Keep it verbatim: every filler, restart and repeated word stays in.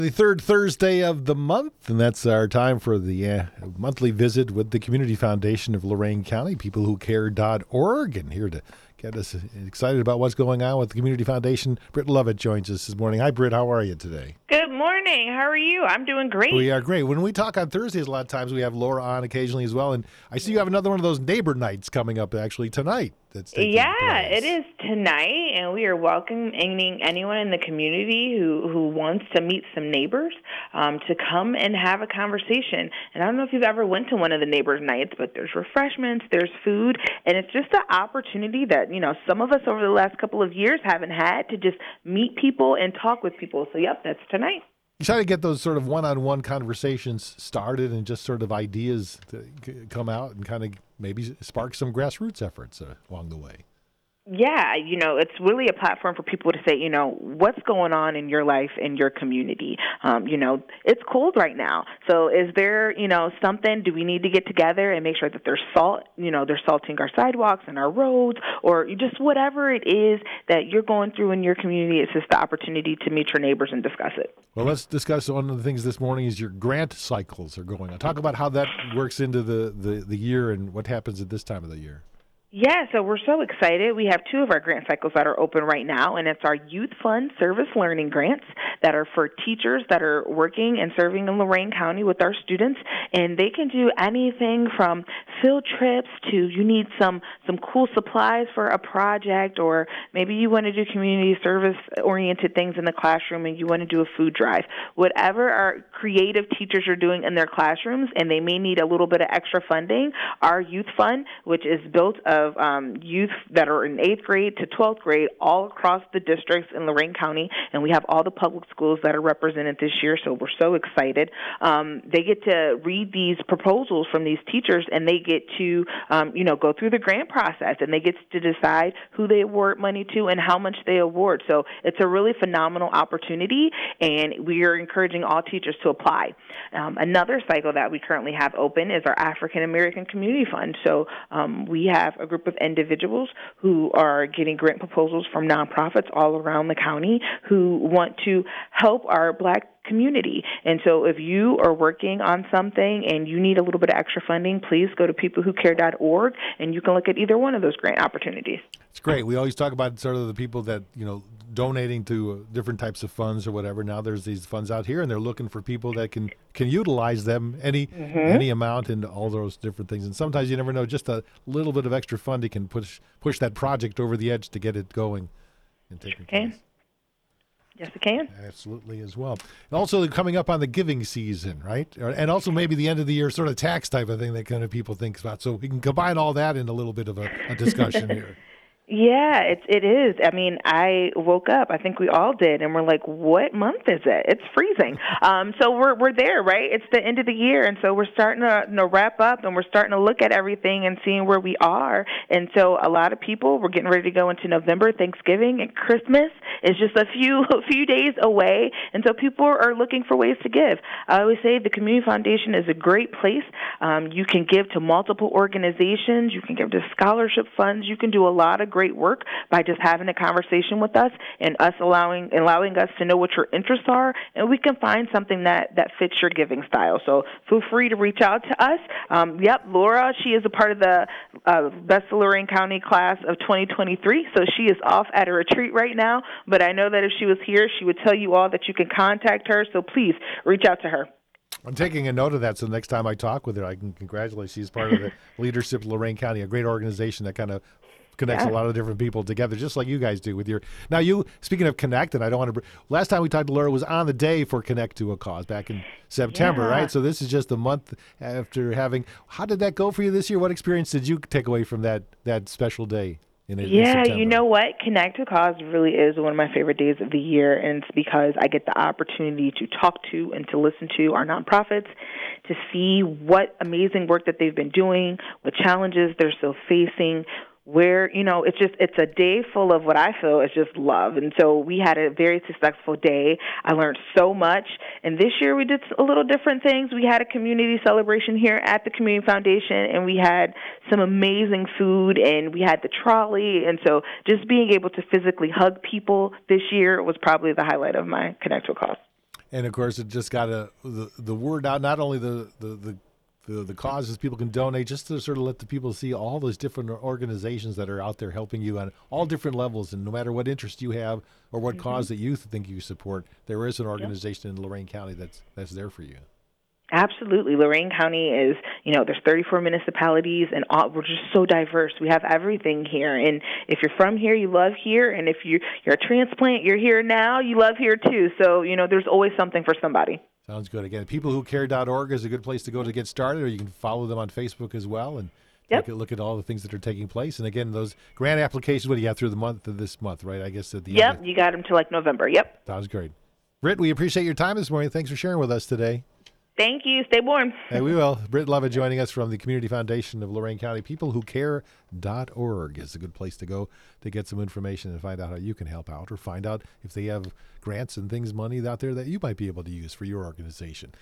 The third Thursday of the month, and that's our time for the uh, monthly visit with the Community Foundation of Lorain County, people who care dot org. And here to get us excited about what's going on with the Community Foundation, Britt Lovett joins us this morning. Hi, Britt. How are you today? Good morning. How are you? I'm doing great. We are great. When we talk on Thursdays, a lot of times we have Laura on occasionally as well. And I see you have another one of those neighbor nights coming up actually tonight. That's yeah, place. It is tonight, and we are welcoming anyone in the community who, who wants to meet some neighbors um, to come and have a conversation. And I don't know if you've ever went to one of the neighbors' nights, but there's refreshments, there's food, and it's just an opportunity that, you know, some of us over the last couple of years haven't had to just meet people and talk with people. So, yep, that's tonight. You try to get those sort of one-on-one conversations started and just sort of ideas to come out and kind of maybe spark some grassroots efforts uh, along the way. Yeah, you know, it's really a platform for people to say, you know, what's going on in your life, in your community. Um, you know, it's cold right now. So is there, you know, something, do we need to get together and make sure that there's salt, you know, they're salting our sidewalks and our roads, or just whatever it is that you're going through in your community. It's just the opportunity to meet your neighbors and discuss it. Well, let's discuss one of the things this morning is your grant cycles are going on. Talk about how that works into the, the, the year and what happens at this time of the year. Yeah, so we're so excited. We have two of our grant cycles that are open right now, and it's our Youth Fund Service Learning Grants that are for teachers that are working and serving in Lorain County with our students, and they can do anything from field trips to you need some, some cool supplies for a project, or maybe you want to do community service-oriented things in the classroom and you want to do a food drive. Whatever our creative teachers are doing in their classrooms, and they may need a little bit of extra funding, our Youth Fund, which is built of of um, youth that are in eighth grade to twelfth grade all across the districts in Lorain County, and we have all the public schools that are represented this year, so we're so excited. Um, they get to read these proposals from these teachers, and they get to, um, you know, go through the grant process, and they get to decide who they award money to and how much they award. So it's a really phenomenal opportunity, and we are encouraging all teachers to apply. Um, another cycle that we currently have open is our African American Community Fund. So um, we have a group of individuals who are getting grant proposals from nonprofits all around the county who want to help our Black community. And so if you are working on something and you need a little bit of extra funding, please go to people who care dot org and you can look at either one of those grant opportunities. It's great. We always talk about sort of the people that, you know, donating to different types of funds or whatever. Now there's these funds out here and they're looking for people that can, can utilize them any mm-hmm. any amount and all those different things. And sometimes you never know, just a little bit of extra funding can push push that project over the edge to get it going and taking okay. place. Yes, it can. Absolutely as well. And also coming up on the giving season, right? And also maybe the end of the year sort of tax type of thing that kind of people think about. So we can combine all that in a little bit of a, a discussion here. Yeah, it it is. I mean, I woke up, I think we all did, and we're like, what month is it? It's freezing. Um, so we're we're there, right? It's the end of the year, and so we're starting to you know, wrap up, and we're starting to look at everything and seeing where we are. And so a lot of people, we're getting ready to go into November, Thanksgiving, and Christmas is just a few a few days away, and so people are looking for ways to give. I always say the Community Foundation is a great place. Um, you can give to multiple organizations. You can give to scholarship funds. You can do a lot of great work by just having a conversation with us and us allowing allowing us to know what your interests are, and we can find something that, that fits your giving style. So feel free to reach out to us. Um, yep, Laura, she is a part of the uh, Best of Lorain County class of twenty twenty-three, so she is off at a retreat right now, but I know that if she was here, she would tell you all that you can contact her, so please reach out to her. I'm taking a note of that, so the next time I talk with her, I can congratulate. She's part of the Leadership Lorain County, a great organization that kind of connects yeah. a lot of different people together, just like you guys do with your. Now, you speaking of Connect, and I don't want to. Last time we talked to Laura was on the day for Connect to a Cause back in September, yeah. right? So this is just a month after having. How did that go for you this year? What experience did you take away from that that special day? In, in yeah, September? You know what? Connect to a Cause really is one of my favorite days of the year, and it's because I get the opportunity to talk to and to listen to our nonprofits, to see what amazing work that they've been doing, what challenges they're still facing, where, you know, it's just, it's a day full of what I feel is just love. And so we had a very successful day. I learned so much. And this year we did a little different things. We had a community celebration here at the Community Foundation, and we had some amazing food, and we had the trolley. And so just being able to physically hug people this year was probably the highlight of my Connect to a Cause. And of course, it just got a, the the word out. Not only the the, the the the causes people can donate, just to sort of let the people see all those different organizations that are out there helping you on all different levels. And no matter what interest you have or what Mm-hmm. cause that you think you support, there is an organization in Lorain County that's that's there for you. Absolutely. Lorain County is, you know, there's thirty-four municipalities, and all, we're just so diverse. We have everything here. And if you're from here, you love here. And if you, you're a transplant, you're here now, you love here too. So, you know, there's always something for somebody. Sounds good. Again, people who care dot org is a good place to go to get started, or you can follow them on Facebook as well and Yep. take a look at all the things that are taking place. And again, those grant applications, what do you have through the month of this month, right? I guess at the Yep, end. Of, you got them to like November. Yep. sounds great. Britt, we appreciate your time this morning. Thanks for sharing with us today. Thank you. Stay warm. Hey, we will. Britt Lovett joining us from the Community Foundation of Lorain County. people who care dot org is a good place to go to get some information and find out how you can help out, or find out if they have grants and things, money out there that you might be able to use for your organization.